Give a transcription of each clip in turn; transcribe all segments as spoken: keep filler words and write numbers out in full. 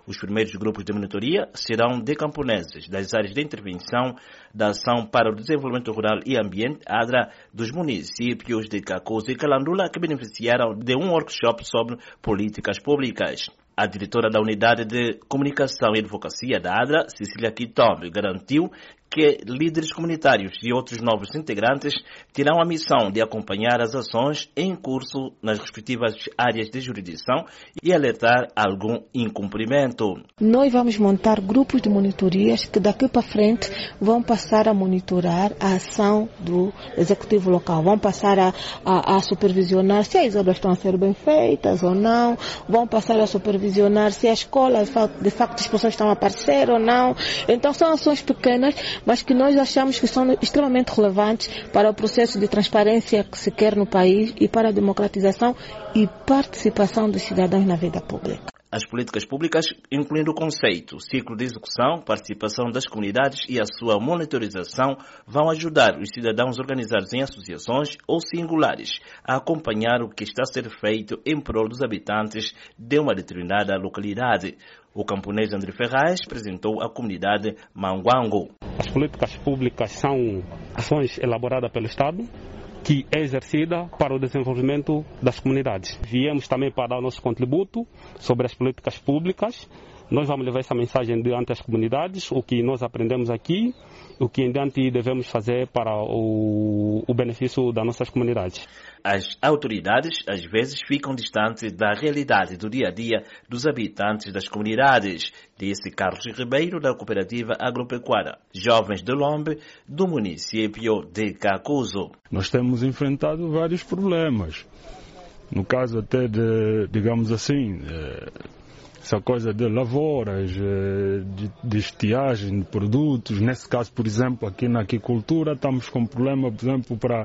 Os primeiros grupos de monitoria serão de camponeses das áreas de intervenção da Ação para o Desenvolvimento Rural e Ambiente, ADRA, dos municípios de Kakuzi e Calandula, que beneficiaram de um workshop sobre políticas públicas. A diretora da Unidade de Comunicação e Advocacia da ADRA, Cecília Kitombe, garantiu que líderes comunitários e outros novos integrantes terão a missão de acompanhar as ações em curso nas respectivas áreas de jurisdição e alertar algum incumprimento. Nós vamos montar grupos de monitorias que daqui para frente vão passar a monitorar a ação do executivo local, vão passar a, a, a supervisionar se as obras estão a ser bem feitas ou não, vão passar a supervisionar se a escola, de facto, as pessoas estão a aparecer ou não. Então são ações pequenas, mas que nós achamos que são extremamente relevantes para o processo de transparência que se quer no país e para a democratização e participação dos cidadãos na vida pública. As políticas públicas, incluindo o conceito, ciclo de execução, participação das comunidades e a sua monitorização, vão ajudar os cidadãos organizados em associações ou singulares a acompanhar o que está a ser feito em prol dos habitantes de uma determinada localidade. O camponês André Ferraz apresentou à comunidade Manguango. As políticas públicas são ações elaboradas pelo Estado, que é exercida para o desenvolvimento das comunidades. Viemos também para dar o nosso contributo sobre as políticas públicas. Nós vamos levar essa mensagem diante das comunidades, o que nós aprendemos aqui, o que em diante devemos fazer para o, o benefício das nossas comunidades. As autoridades, às vezes, ficam distantes da realidade do dia a dia dos habitantes das comunidades, disse Carlos Ribeiro, da Cooperativa Agropecuária Jovens de Lombe, do município de Kakuzo. Nós temos enfrentado vários problemas. No caso até de, digamos assim, essa coisa de lavouras, de, de estiagem de produtos. Nesse caso, por exemplo, aqui na aquicultura, estamos com problema, por exemplo, para...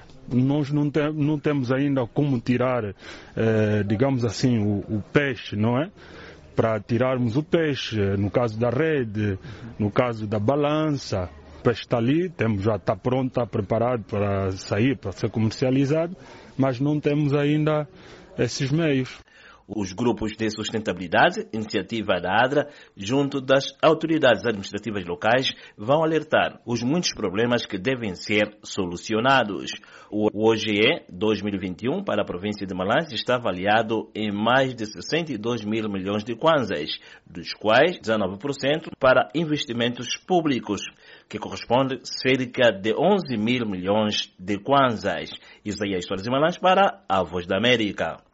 Nós não, tem, não temos ainda como tirar, eh, digamos assim, o, o peixe, não é? Para tirarmos o peixe, no caso da rede, no caso da balança. O peixe está ali, temos, já está pronto, está preparado para sair, para ser comercializado, mas não temos ainda esses meios. Os grupos de sustentabilidade, iniciativa da ADRA, junto das autoridades administrativas locais, vão alertar os muitos problemas que devem ser solucionados. O O G E dois mil e vinte e um para a província de Malanje está avaliado em mais de sessenta e dois mil milhões de kwanzas, dos quais dezenove por cento para investimentos públicos, que corresponde a cerca de onze mil milhões de kwanzas. Isaías Soares de Malanje para a Voz da América.